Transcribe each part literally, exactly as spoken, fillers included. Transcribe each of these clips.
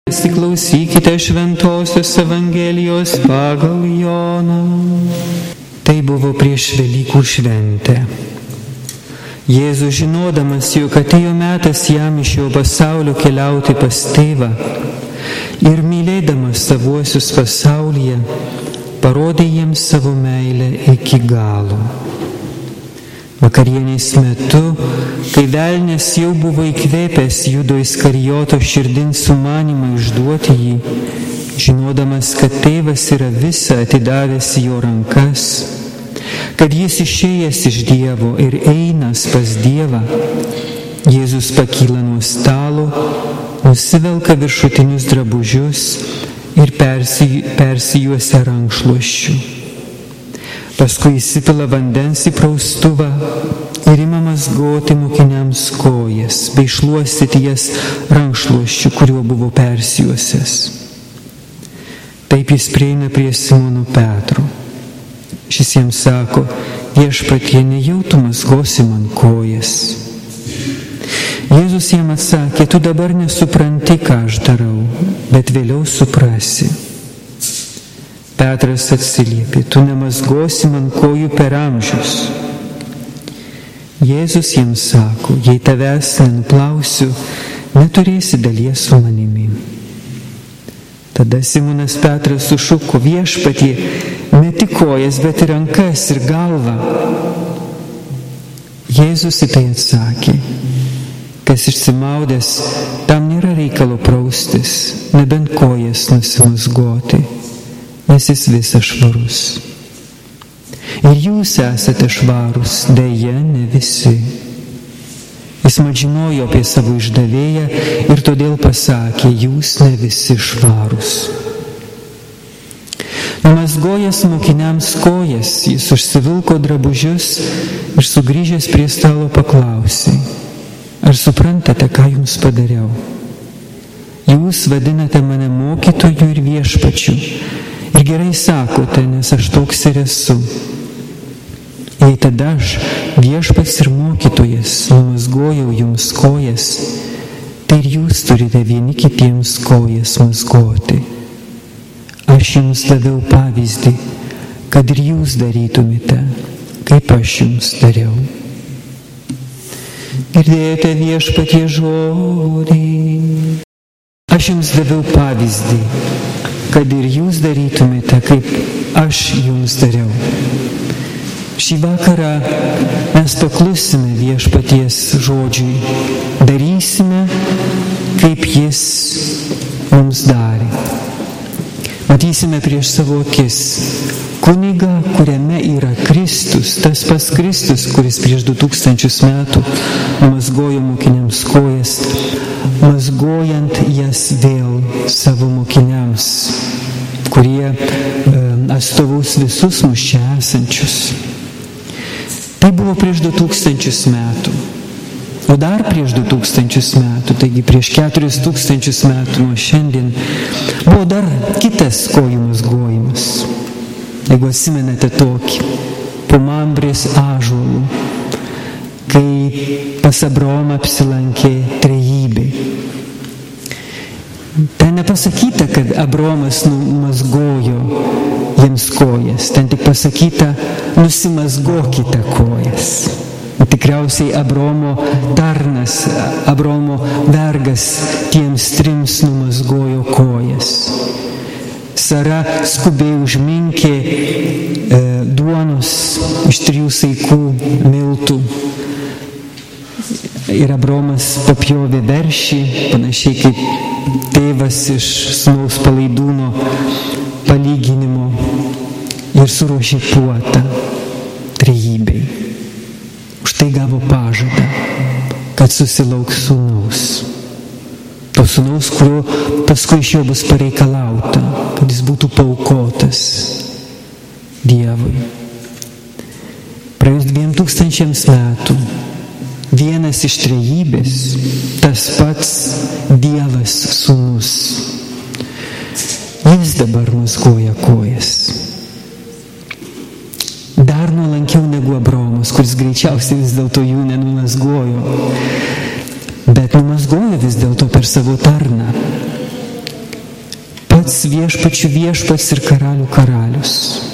Įsiklausykite Šventosios Evangelijos pagal Joną. Tai buvo prieš Velykų šventę. Jėzus, žinodamas, jog atėjo metas jam iš šio pasaulio keliauti pas tėvą ir mylėdamas savuosius pasaulyje, parodė jiems savo meilę iki galo. Vakarienės metu, kai velnias jau buvo įkvėpęs Judo Iskarijoto širdin sumanimą išduoti jį, žinodamas, kad tėvas yra visą atidavęs į jo rankas, kad jis išėjęs iš Dievo ir einas pas Dievą, Jėzus pakyla nuo stalo, nusivelka viršutinius drabužius ir persi, persijuosia rankšluosčiu. Paskui įsipila vandens į praustuvą ir ima mazgoti mokiniams kojas, bei šluostyti jas rankšluosčiu, kuriuo buvo persijuosęs. Taip jis prieina prie Simono Petro. Šis jam sako: Viešpatie, nejau tu mazgosi man kojas. Jėzus jam atsakė: Tu dabar nesupranti, ką aš darau, bet vėliau suprasi. Petras atsiliepė: Tu nemazgosi man kojų per amžius. Jėzus jiems sako: Jei tavęs nenuplausiu, neturėsi dalies su manimi. Tada Simonas Petras sušuko: Viešpatie, ne tik kojas, bet ir rankas ir galvą. Jėzus į tai atsakė: Kas išsimaudęs, tam nėra reikalo praustis, nebent kojas nusimazgoti, nes jis visas švarus. Ir jūs esate švarūs, deja, ne visi. Jis mat žinojo apie savo išdavėją ir todėl pasakė: Jūs ne visi švarūs. Numazgojęs mokiniams kojas, jis užsivilko drabužius ir sugrįžęs prie stalo paklausė: Ar suprantate, ką jums padariau? Jūs vadinate mane mokytoju ir viešpačiu. Ir gerai sakote, nes aš toks ir esu. Jei tada aš, viešpats ir mokytojas, numazgojau jums kojas, tai ir jūs turite vieni kitiems kojas mazgoti. Aš jums daviau pavyzdį, kad ir jūs darytumėte, kaip aš jums dariau. Girdėjote Viešpatie žodį. Aš jums daviau pavyzdį, kad ir jūs darytumėte, kaip aš jums dariau. Šį vakarą mes paklusime Viešpaties žodžiui, darysime, kaip jis mums darė. Matysime prieš savo akis kunigą, kuriame yra Kristus, tas pats Kristus, kuris prieš du tūkstančius metų mazgojo mokiniams kojas, mazgojant jas vėl savo mokiniams, kurie e, atstovaus visus mus čia esančius. Tai buvo prieš du tūkstančius metų. O dar prieš du tūkstančius metų, taigi prieš keturis tūkstančius metų nuo šiandien, buvo dar kitas kojų mazgojimas. Jeigu atsimenate tokį, po Mambrės ąžuolų, kai pas Abraomą apsilankė trejybė. Ten nepasakyta, kad Abraomas numazgojo jiems kojas, ten tik pasakyta: nusimazgokite kojas. Tikriausiai Abraomo tarnas, Abraomo vergas tiems trims numazgojo kojas. Sara skubiai užminkė e, duonos iš trijų saikų miltų. Ir Abraomas papjovė veršį, panašiai kaip tėvas iš sūnaus palaidūno palyginimo, ir suruošė puotą trejybei. Už tai gavo pažadą, kad susilauks sūnaus. To sūnaus, kurio paskui iš jo bus pareikalauta, kad jis būtų paaukotas Dievui. Praėjus dviem tūkstančiams metų, vienas iš trejybės, tas pats Dievas sūnus, jis dabar mazgoja kojas. Dar nuolankiau negu Abraomas, kuris greičiausiai vis dėlto jų nenumazgojo, bet numazgojo vis dėlto per savo tarną. pats viešpačių viešpats ir karalių karalius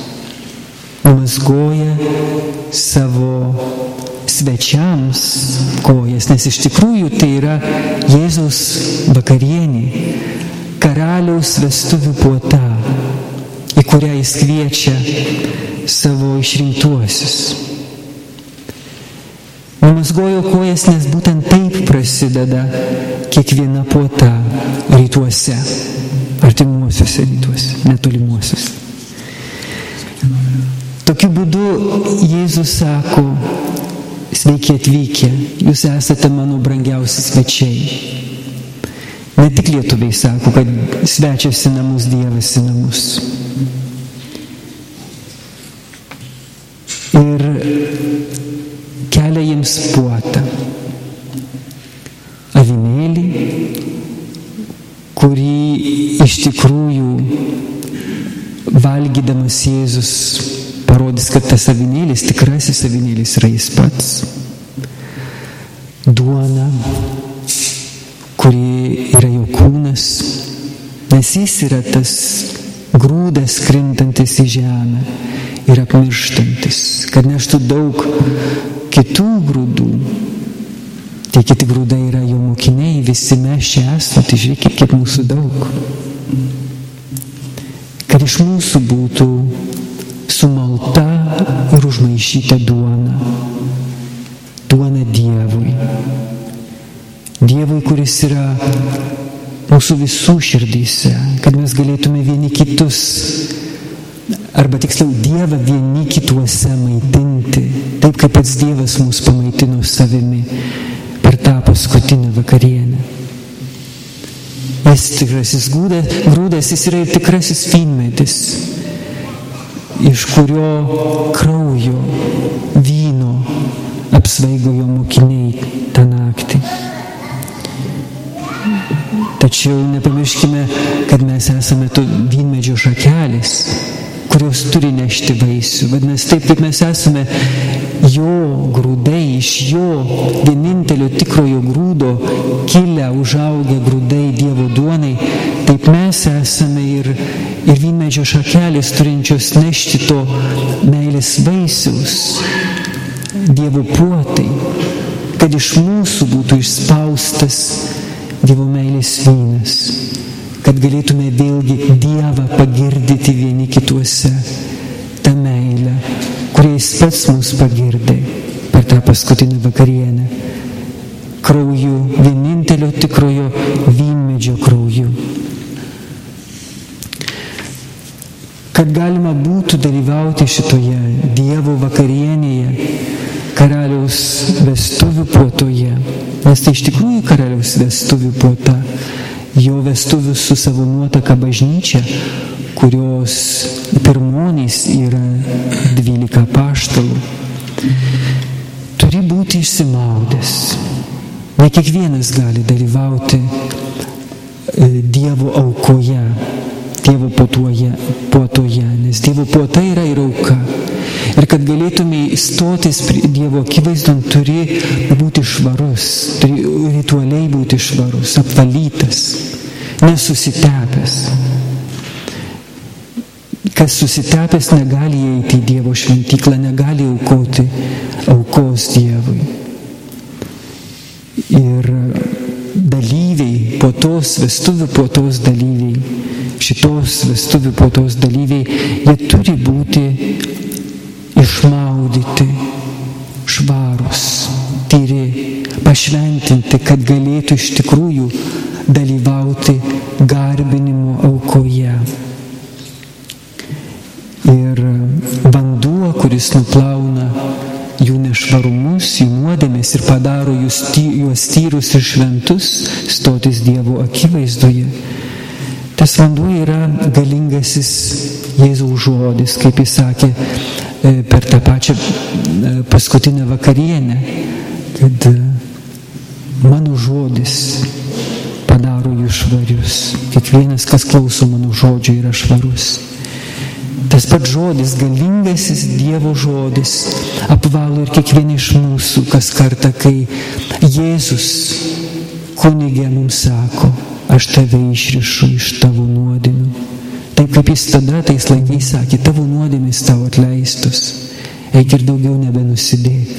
mazgoja savo svečiams kojas, nes iš tikrųjų tai yra Jėzaus vakarienė, karaliaus vestuvių puota, į kurią jis kviečia savo išrinktuosius. Numazgojo kojas, nes būtent taip prasideda kiekviena puota rytuose, artimuosiuose rytuose, netolimuosiuose. Tokiu būdu Jėzus sako: sveiki atvykę, jūs esate mano brangiausi svečiai. Ne tik lietuviai sako, kad svečias į namus, Dievas į namus. Ir kelia jiems puotą, avinėlį, kurį iš tikrųjų valgydamas Jėzus parodys, kad tas avinėlis, tikrasis avinėlis yra jis pats. Duona, kuri yra jo kūnas, nes jis yra tas grūdas krintantis į žemę ir apmirštantis, kad neštų daug kitų grūdų. Tai kiti grūdai yra jo mokiniai, visi mes čia esame, tai žiūrėkit, kiek mūsų daug. Kad iš mūsų būtų sumalta ir užmaišyta duona. Duona Dievui. Dievui, kuris yra mūsų visų širdyse, kad mes galėtume vieni kitus, arba tiksliau Dievą vieni kituose maitinti, taip kaip pats Dievas mus pamaitino savimi per tą paskutinę vakarienę. Jis tikrasis grūdas, grūdas, jis yra ir tikrasis vynmedis, iš kurio kraujo, vyno apsvaigo jo mokiniai tą naktį. Tačiau nepamirškime, kad mes esame to vynmedžio šakelės, kurios turi nešti vaisių. Vadinasi, taip kaip mes esame jo grūdai, iš jo vienintelio tikrojo grūdo kilę, užaugę grūdai Dievo duonai, taip mes esame ir, ir vynmedžio šakelės turinčios nešti to meilės vaisiaus, Dievo puotai, kad iš mūsų būtų išspaustas Dievo meilės vynas, kad galėtume vėlgi Dievą pagirdyti vieni kituose tą meilę, kurią jis pats mus pagirdė per tą paskutinę vakarienę, krauju, vienintelio tikrojo vynmedžio krauju. Kad galima būtų dalyvauti šitoje Dievo vakarienėje, karaliaus vestuvių puotoje, nes tai iš tikrųjų karaliaus vestuvių puota, jo vestuvių su savo nuotaka bažnyčia, kurios pirmonys yra dvylika apaštalų, turi būti išsimaudęs. Ne kiekvienas gali dalyvauti Dievo aukoje, Dievo puotoje, puotoje, nes Dievo puota yra ir auka. Ir kad galėtume stotis prie Dievo akivaizdon, turi būti švarus, turi ritualiai būti švarus, apvalytas, nesusitepęs. Kas susitepęs negali įeiti į Dievo šventyklą, negali aukoti aukos Dievui. Ir dalyviai, puotos, vestuvių puotos dalyviai, šitos vestuvių puotos dalyviai, jie turi būti išmaudyti, švarus, tyri, pašventinti, kad galėtų iš tikrųjų dalyvauti garbinimo aukoje. Ir vanduo, kuris nuplauna jų nešvarumus, jų nuodėmes ir padaro juos tyrus ir šventus, stotis Dievo akivaizdoje. Tas vanduo yra galingasis Jėzaus žodis, kaip jis sakė per tą pačią paskutinę vakarienę, kad mano žodis padaro jų švarius. Kiekvienas, kas klauso mano žodžio, yra švarus. Tas pats žodis, galingasis Dievo žodis, apvalo ir kiekvieną iš mūsų kas kartą, kai Jėzus kunigė mums sako: aš tave išrišu iš tavo nuodėmių. Taip kaip jis tada tais laikais sakė, tavo nuodėmės tavo atleistos, eik ir daugiau nebenusidėk.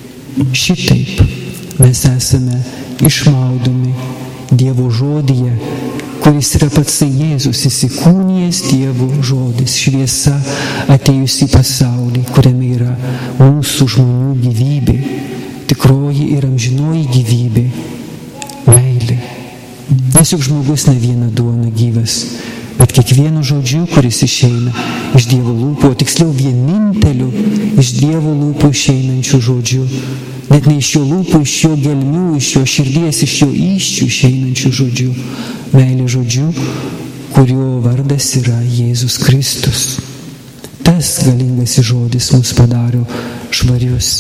Šitaip mes esame išmaudomi Dievo žodyje, kuris yra pats Jėzus, įsikūnijęs Dievo žodis, šviesa atėjus į pasaulį, kuriame yra mūsų žmonių gyvybė, tikroji ir amžinoji gyvybė, meilė. Nes juk žmogus ne viena duona gyvas, bet kiekvienu žodžiu, kuris išeina iš Dievo lūpų, o tiksliau vieninteliu iš Dievo lūpų išeinančių žodžių, net ne iš jo lūpų, iš jo gelmių, iš jo širdies, iš jo įsčių išeinančių žodžių, meilė žodžių, kurio vardas yra Jėzus Kristus. Tas galingasis žodis mus padaro švarius.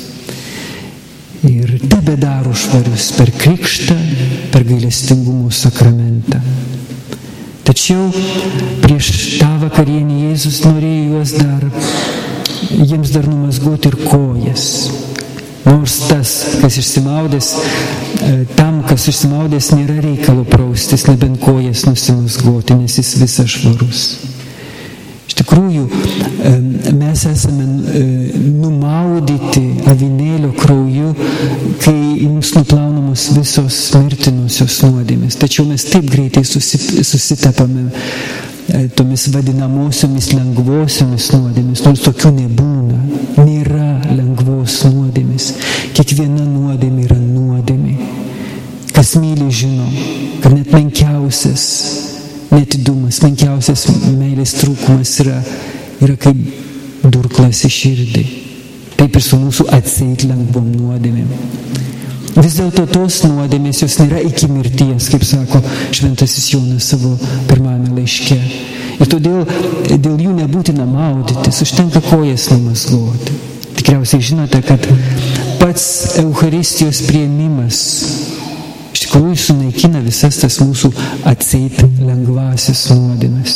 Ir tebedaro švarius per krikštą, per gailestingumo sakramentą. Tačiau prieš tą vakarienį Jėzus norėjo juos dar, jiems dar numazgoti ir kojas. Nors tas, kas išsimaudęs, tam, kas išsimaudęs, nėra reikalo praustis, nebent kojas nusimazgoti, nes jis visas švarus. Iš tikrųjų, mes esame numaudyti avinėlio krauju, kai mums nuplaunamos visos mirtinosios nuodėmės. Tačiau mes taip greitai susitepame tomis vadinamosiomis lengvosiomis nuodėmis, nors tokių nebūna. Nėra lengvos nuodėmis. Kiekviena nuodėmė yra nuodėmė. Kas myli žino, kad net menkiausias netidumas, menkiausias meilės trūkumas yra, yra kaip durklas į širdį. Taip ir su mūsų atseit lengvom nuodėmėm. Vis dėlto tos nuodėmės jos nėra iki mirties, kaip sako šventasis Jonas savo pirmame laiške. Ir todėl dėl jų nebūtina maudytis, užtenka kojas numazgoti. Tikriausiai žinote, kad pats Eucharistijos priėmimas iš tikrųjų sunaikina visas tas mūsų atseit lengvasis nuodėmes.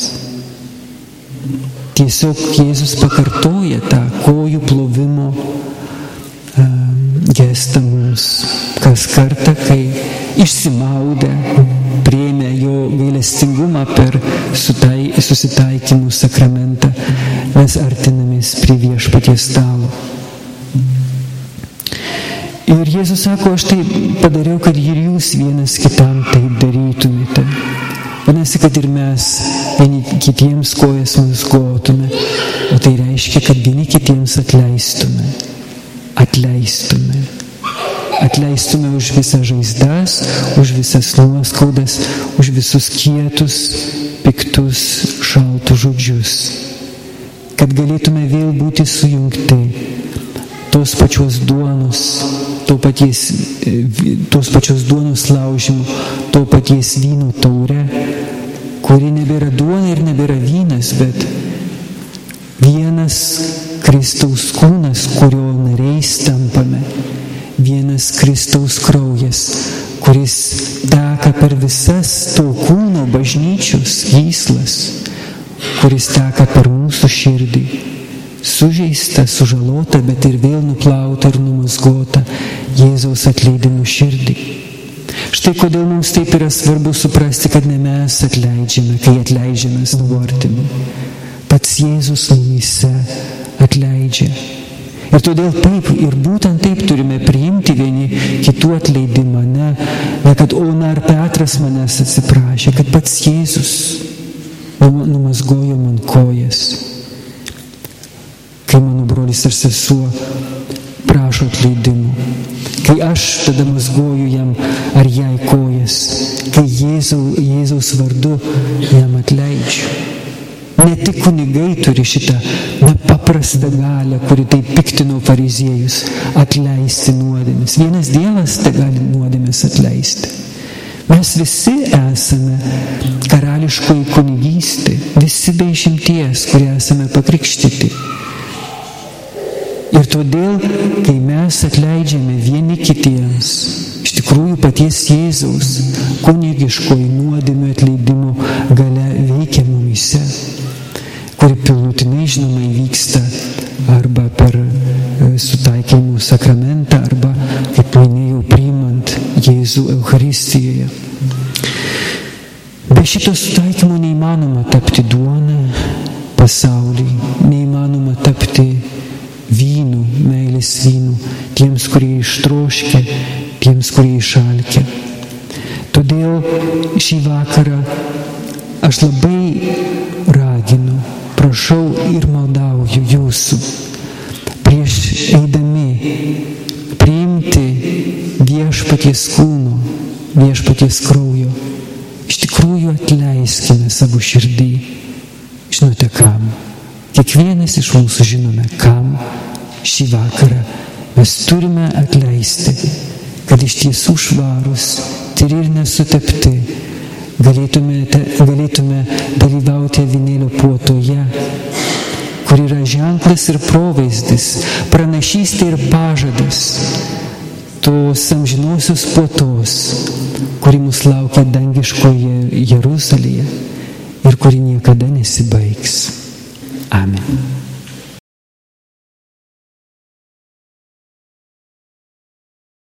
Tiesiog Jėzus pakartoja tą kojų plovimo gestą mums kas kartą, kai išsimaudę priėmė jo gailestingumą per sutai, susitaikymų sakramentą, mes artinamės prie viešpaties stalo. Ir Jėzus sako, aš tai padariau, kad ir jūs vienas kitam taip darytumėte. Vadinasi, kad ir mes vieni kitiems kojas mazgotume, o tai reiškia, kad vieni kitiems atleistume. Atleistume. Atleistume už visas žaizdas, už visas nuoskaudas, už visus kietus, piktus, šaltus žodžius. Kad galėtume vėl būti sujungti tos pačios duonos, to paties, tos pačios duonos laužimo, to paties vyno taure, kuri nebėra duona ir nebėra vynas, bet vienas Kristaus kūnas, kurio nariais tampame, vienas Kristaus kraujas, kuris teka per visas to kūno bažnyčios gyslas, kuris teka per mūsų širdį, sužeista, sužalota, bet ir vėl nuplauta ir numazgota Jėzaus atleidimo širdį. Štai kodėl mums taip yra svarbu suprasti, kad ne mes atleidžiame, kai atleidžiame savo artimui. Pats Jėzus mumyse atleidžia. Ir todėl taip, ir būtent taip turime priimti vieni kitų atleidimą. Ne, ne kad, o na, ar Petras manęs atsiprašė, kad pats Jėzus numazgojo man kojas. Kai mano brolis ar sesuo prašo atleidimo, kai aš tada mazgoju jam ar jai kojas, kai Jėzau, Jėzaus vardu jam atleidžiu. Ne tik kunigai turi šitą nepaprastą galią, kuri taip piktino fariziejus, atleisti nuodėmes. Vienas Dievas te gali nuodėmes atleisti. Mes visi esame karališkoji kunigystė, visi be išimties, kurie esame pakrikštyti. Ir todėl, kai mes atleidžiame vieni kitiems, iš tikrųjų paties Jėzaus kunigiškoji nuodėmių atleidimo galia veikia mumyse, kuri pilnutinai žinoma įvyksta arba per sutaikymų sakramentą, arba, kaip minėjau, priimant Jėzų Eucharistijoje. Be šito sutaikymo neįmanoma tapti duona pasauliui, neįmanoma tapti vynu, meilės vynu, tiems, kurie ištroškia, tiems, kurie išalkia. Todėl šį vakarą aš labai raginu, prašau ir maldauju jūsų, prieš eidami priimti viešpaties kūno, viešpaties kraujo, iš tikrųjų atleiskime savo širdį. Žinote kam? Kiekvienas iš mūsų žinome, kam šį vakarą mes turime atleisti, kad iš tiesų švarus, tyri ir nesutepti, galėtume, galėtume dalyvauti avinėlio puotoje, kur yra ženklas ir provaizdis, pranašystė ir pažadas tos amžinosios puotos, kuri mus laukia dangiškoje Jeruzalėje ir kuri niekada nesibaigs.